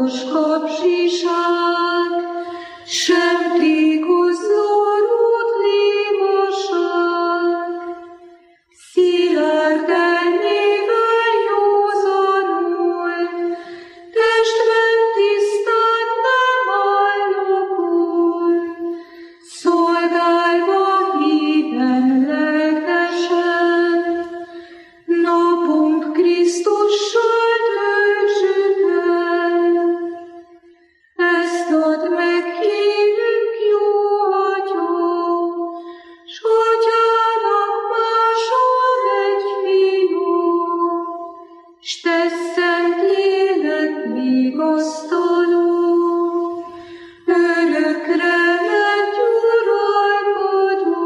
világos kapzsiság, sem tékozló rúdlémaság. Szilárd elmével józanul, testben tisztán nem állokul, szolgálva híven lelkesen, napunk Krisztussal töltsük el. Ezt add meg, kérünk, jó Atya, s Atyának máshol egy fiú, s te szent lélek vigasztaló, örökre lett uralkodó.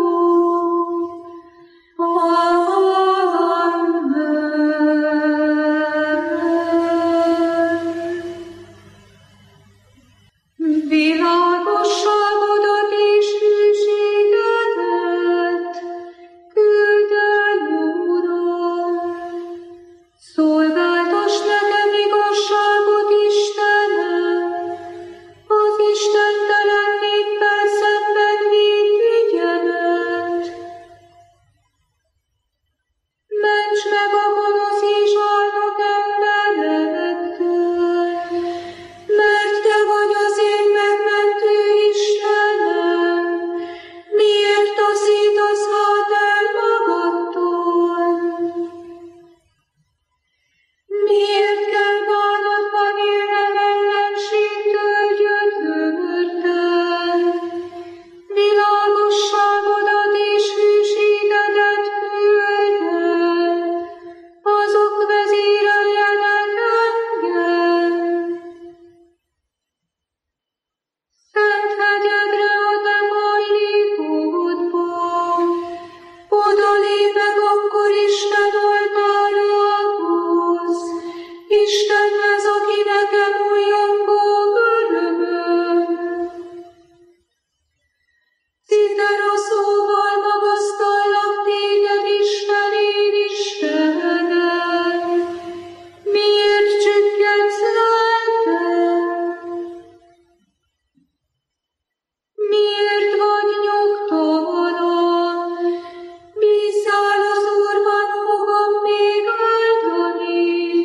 Világosságodat és hűségedet küldd el, Uram. Szolgáltass nekem igazságot, Istenem, az istentelen néppel szemben védj ügyemet. Ments meg a gonosz és álnok emberektől, mert te vagy az én megmentő Istenem. Miért taszítasz hát el magadtól? Miért kell bánatban élnem ellenségtől gyötrődten? Világosságodat és hűségedet küldd el, azok vezéreljenek engem. Szent hegyedre a te hajlékodban, oda lépek akkor Isten oltárához, Istenhez, aki nekem újjongó örömöm. Citera szóval magasztallak téged, Isten, én Istenem. Miért csüggedsz lelkem? Miért vagy nyugtalan? Bízzál az Úrban, fogom még áldani.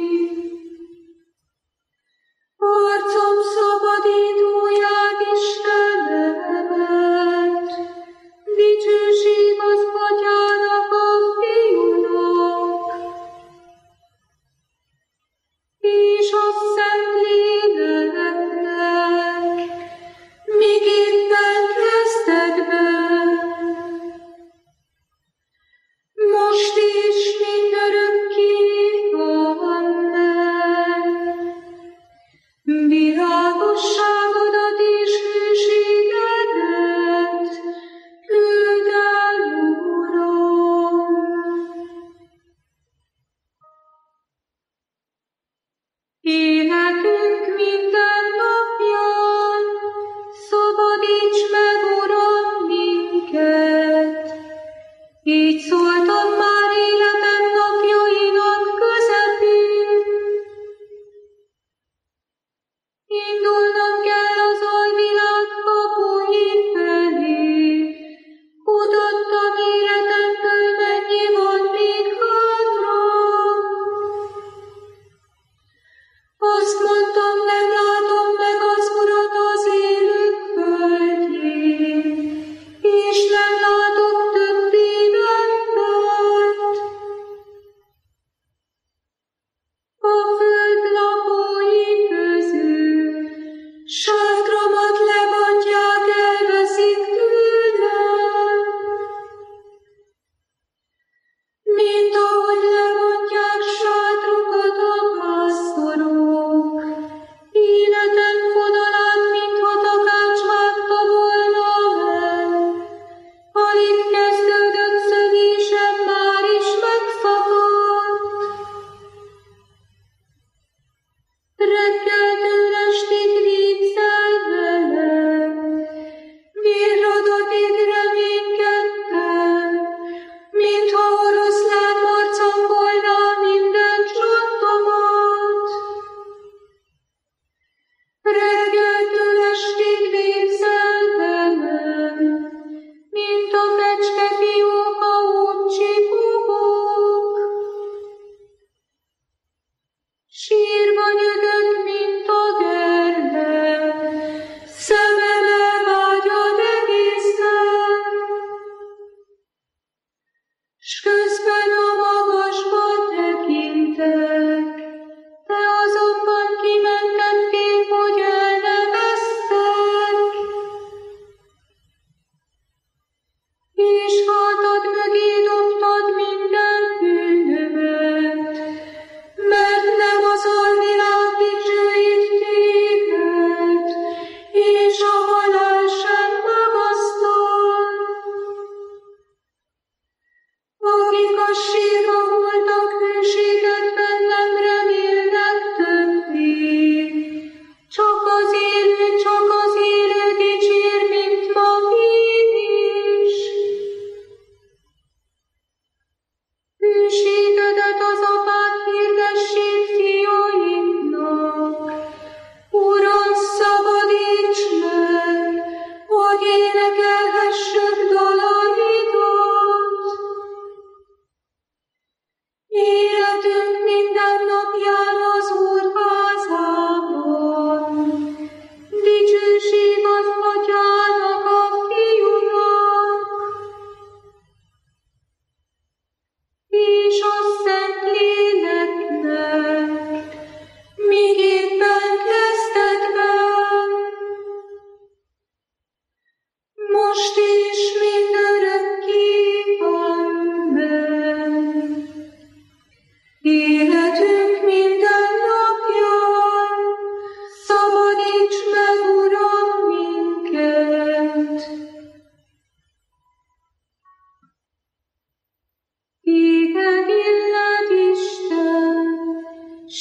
Arcom szabadítóját, Istenemet, dicsőség az Atyának, a Fiúnak, és a Szentléleknek, miképpen kezdetben, most és mindörökké. Amen. Világosságodat és hűségedet küldd el, Uram. Énekeljünk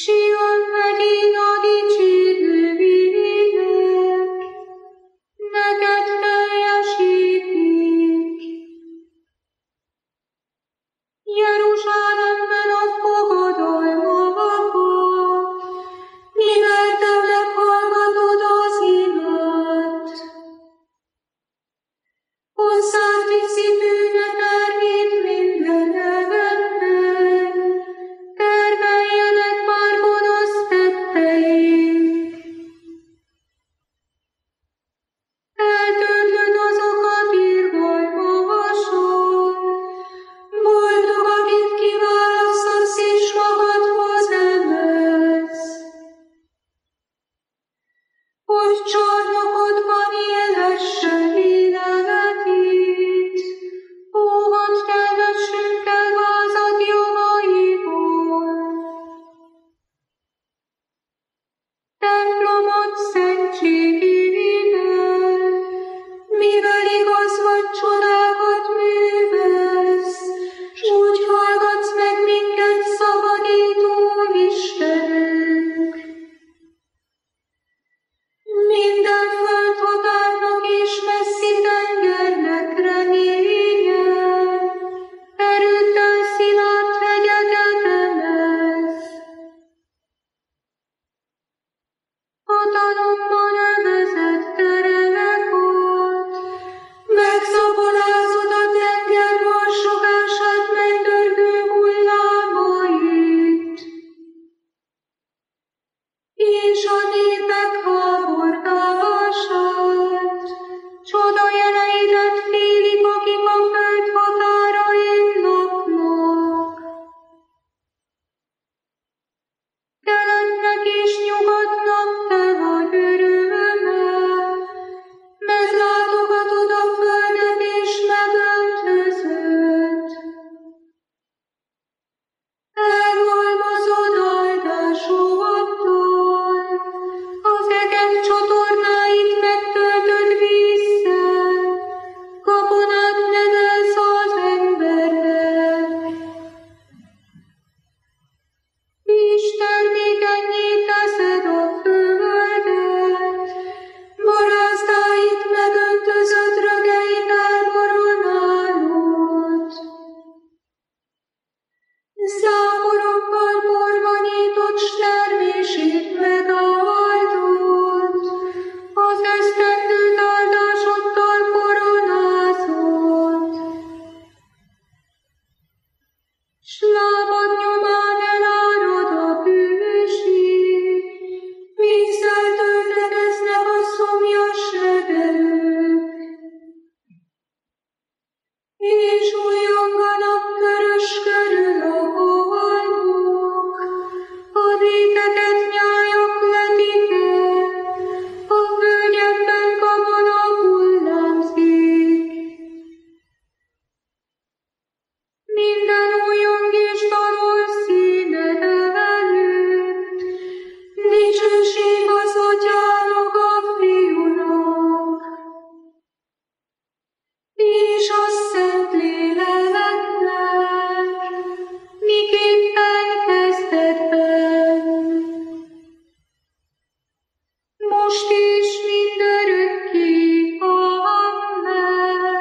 Sion hegyén a dicsérő ének, neked teljesítik. Jeruzsálemben a fogadalmakat, mivel te meghallgatod az imád. Hozzád viszi bűneterhét minden embernek, termeljenek már gonosz tetteik. Eltörlöd azokat irgalmasan, boldog, akit kiválasztasz és magadhoz emelsz. Hogy csarnokodban élhessen életét, óvad teljesünkkel vázad jogaiból. Templomod szentségével, mivel igaz vagy csodákat művelsz, s úgy hallgatsz meg minket, szabadító Istenünk. Minden földhatárnak és messzi tengernek reménye, erőddel szilárd hegyeket emelsz. Hatalommal övezed tereveket, megszaporázod a tenger marsogását megdörgő hullámait. És a népek háborgását, csoda jeleidet félik, akik a föld határain laknak. Keletnek és nyugatnak te vagy öröme, meglátogatod a földet és megöltözöd. Elhalmozod áldásoddal, az egek csatornáit megtöltöd vízzel, gabonát nevelsz az embernek. És termékennyé teszed a földet, barázdáit megöntözöd, rögeit elboronálod. Záporokkal borvanyított s termését megáldod, az esztendőt áldásoddal koronázod. S lábad nyomán elárad a bűség, vízzel töltekeznek a szomjas legelők. És újonganak körös körül a halmok, a réteket nyájak letik el, a völgyekben gabona hullámzik. Minden újong és dalol színed előtt, dicsőség az Atyának, a Fiúnak, és a Szentléleknek, miképpen kezdetben, most és mindörökké. Amen.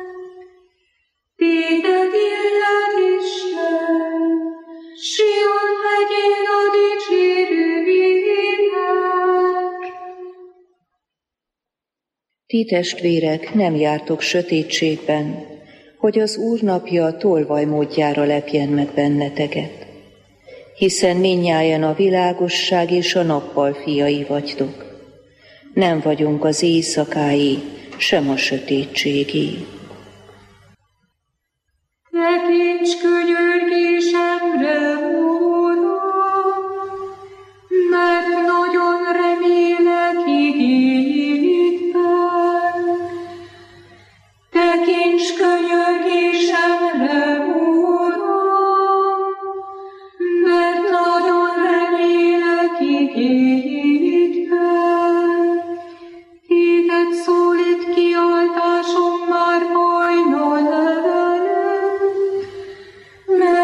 Téged illet Isten, Sion hegyén a dicsérő ének. Ti testvérek, nem jártok sötétségben, hogy az Úr napja tolvaj módjára lepjen meg benneteket. Hiszen mindnyájan a világosság és a nappal fiai vagytok. Nem vagyunk az éjszakái, sem a sötétségé. Tekints könyörgésemre, Uram, mert nagyon remélek igényedben. Tekints könyörgésemre, Uram, mert nagyon remélek igényedben. Téged szólít kiáltásom már hajnal eleven,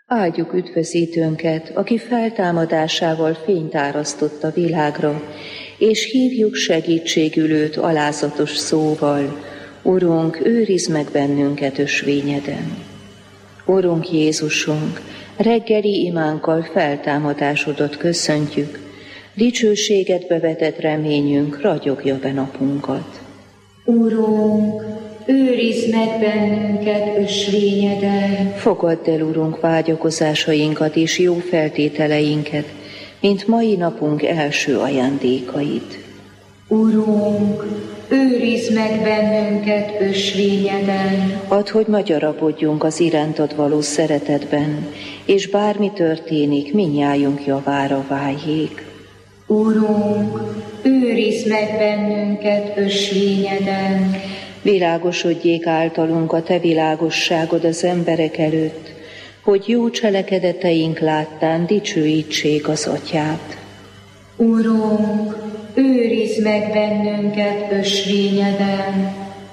Áldjuk üdvözítőnket, aki feltámadásával fényt árasztott a világra, és hívjuk segítségül őt alázatos szóval: Urunk, őrizd meg bennünket ösvényeden. Urunk Jézusunk, reggeli imánkkal feltámadásodat köszöntjük, dicsőségedbe vetett reményünk ragyogja be napunkat. Urunk, őrizd meg bennünket ösvényeden. Fogadd el, Urunk, vágyakozásainkat és jó feltételeinket, mint mai napunk első ajándékait. Urunk, őrizd meg bennünket ösvényeden. Add, hogy magyarapodjunk az irántad való szeretetben, és bármi történik, mindnyájunk javára váljék. Urunk, őrizd meg bennünket ösvényeden. Világosodjék általunk a te világosságod az emberek előtt, hogy jó cselekedeteink láttán dicsőítsék az Atyát. Urunk, őrizd meg bennünket ösvényeden.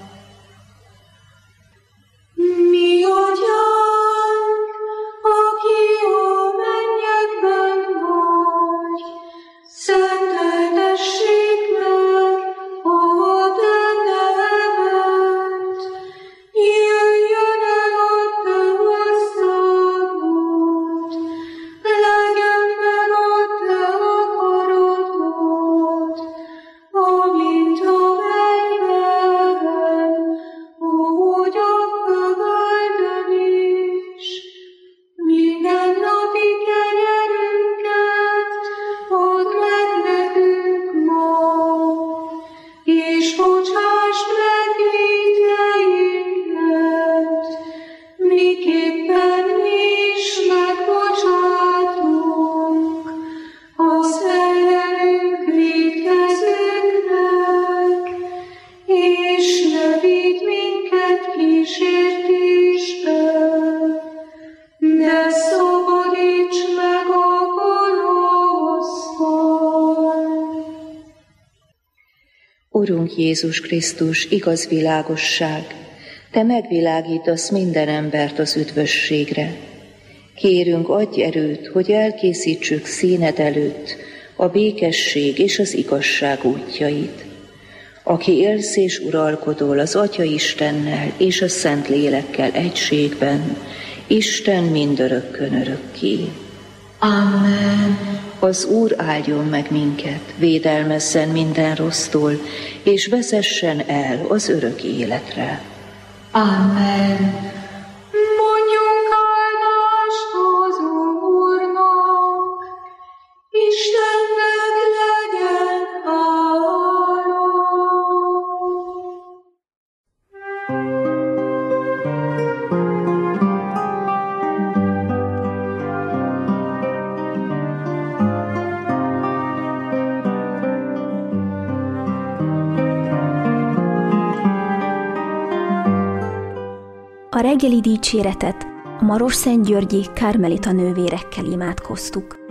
Mi Atyánk, aki a mennyekben vagy, szenteltessék meg a te neved. Jöjjön el a te országod, legyen meg a te akaratod, amint a mennyben, úgy a földön is. Mindennapi kenyerünket add meg nekünk ma, és bocsásd meg vétkeinket, miképpen mi is megbocsátunk az ellenünk vétkezőknek, és ne vigy minket kísértésbe, de szabadíts meg a gonosztól. Urunk Jézus Krisztus, igaz világosság, te megvilágítasz minden embert az üdvösségre. Kérünk, adj erőt, hogy elkészítsük színed előtt a békesség és az igazság útjait. Aki élsz és uralkodol az Atya Istennel és a Szent Lélekkel egységben, Isten mindörökkön örökké. Amen. Az Úr áldjon meg minket, védelmezzen minden rossztól, és vezessen el az örök életre. Amen. Mondjunk áldást az Úrnak, Istennek legyen hála. A reggeli dicséretet a Marosszentgyörgyi Kármelita nővérekkel imádkoztuk.